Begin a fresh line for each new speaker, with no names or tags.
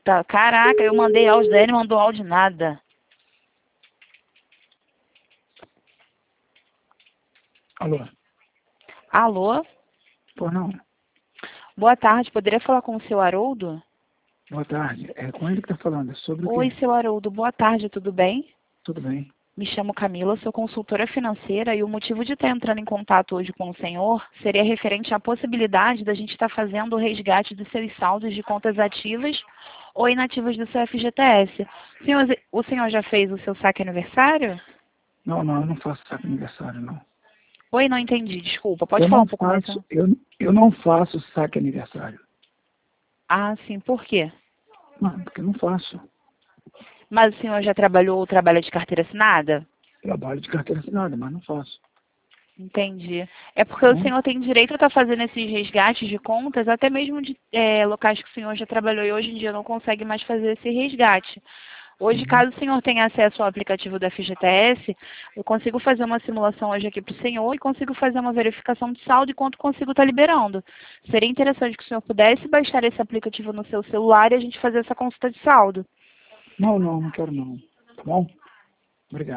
Tá, caraca, eu mandei áudio dele, mandou áudio nada.
Alô?
Alô?
Pô, não.
Boa tarde, poderia falar com o seu Haroldo?
Boa tarde. É com ele que tá falando. É sobre o
Oi,
quê?
seu Haroldo, boa tarde, tudo bem?
Tudo bem.
Me chamo Camila, sou consultora financeira e o motivo de estar entrando em contato hoje com o senhor seria referente à possibilidade da gente estar fazendo o resgate dos seus saldos de contas ativas ou inativas do seu FGTS. O senhor já fez o seu saque aniversário?
Não, não, eu não faço saque aniversário, não.
Oi, não entendi, desculpa. Pode
Eu
falar
não
um pouco mais?
faço, eu não faço saque aniversário.
Ah, sim, por quê?
Não, porque eu não faço.
Mas o senhor já trabalhou ou trabalha de carteira assinada?
Trabalho de carteira assinada, mas não faço.
Entendi. É porque
Tá
o
bom?
senhor tem direito a estar fazendo esses resgates de contas, até mesmo de locais que o senhor já trabalhou e hoje em dia não consegue mais fazer esse resgate. Hoje,
Uhum.
caso o senhor tenha acesso ao aplicativo da FGTS, eu consigo fazer uma simulação hoje aqui para o senhor e consigo fazer uma verificação de saldo e quanto consigo estar liberando. Seria interessante que o senhor pudesse baixar esse aplicativo no seu celular e a gente fazer essa consulta de saldo.
Não, não, não quero não. Tá bom? Obrigado.